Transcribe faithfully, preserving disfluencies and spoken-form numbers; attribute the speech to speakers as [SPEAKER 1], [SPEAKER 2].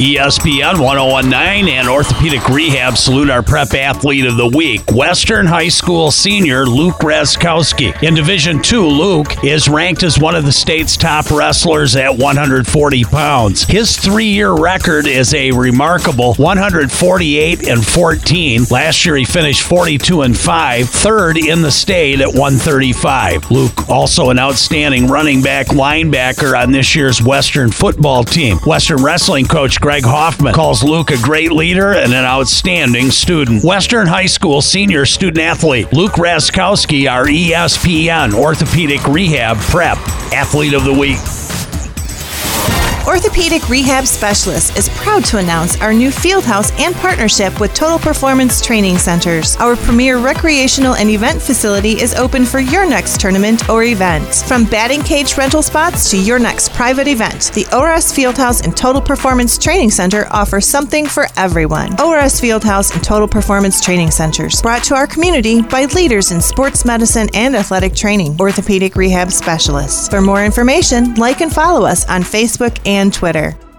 [SPEAKER 1] E S P N one oh one point nine and Orthopedic Rehab salute our prep athlete of the week, Western High School senior Luke Raskowski. In Division two, Luke is ranked as one of the state's top wrestlers at one hundred forty pounds. His three-year record is a remarkable one hundred forty-eight and fourteen. Last year he finished forty-two and five, third in the state at one thirty-five. Luke also an outstanding running back linebacker on this year's Western football team. Western wrestling coach Greg Hoffman calls Luke a great leader and an outstanding student. Western High School senior student athlete Luke Raskowski, our E S P N Orthopedic Rehab Prep Athlete of the Week.
[SPEAKER 2] Orthopedic Rehab Specialist is proud to announce our new field house and partnership with Total Performance Training Centers. Our premier recreational and event facility is open for your next tournament or event. From batting cage rental spots to your next private event, the O R S Fieldhouse and Total Performance Training Center offers something for everyone. O R S Fieldhouse and Total Performance Training Centers, brought to our community by leaders in sports medicine and athletic training. Orthopedic Rehab Specialists. For more information, like and follow us on Facebook and Twitter.